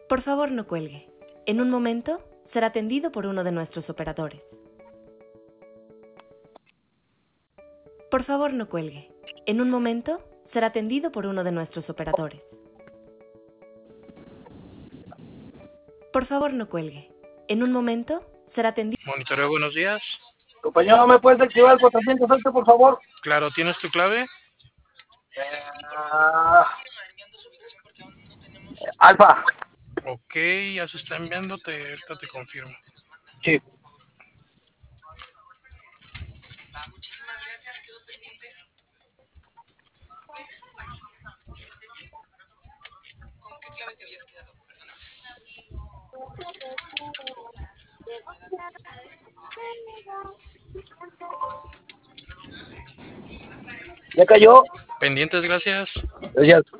Por favor, no cuelgue. En un momento será atendido por uno de nuestros operadores. Por favor, no cuelgue. En un momento será atendido por uno de nuestros operadores. Por favor, no cuelgue. En un momento será atendido. Monitoreo, buenos días. Compañero, ¿me puedes activar el 408, por favor? Claro, ¿tienes tu clave? Alfa. Ok, ya se está enviando, ahorita te confirmo. Sí. Muchísimas gracias, quedo pendiente. ¿Con qué clave te habías quedado? Perdona. ¿Ya cayó? Pendientes, gracias. Gracias.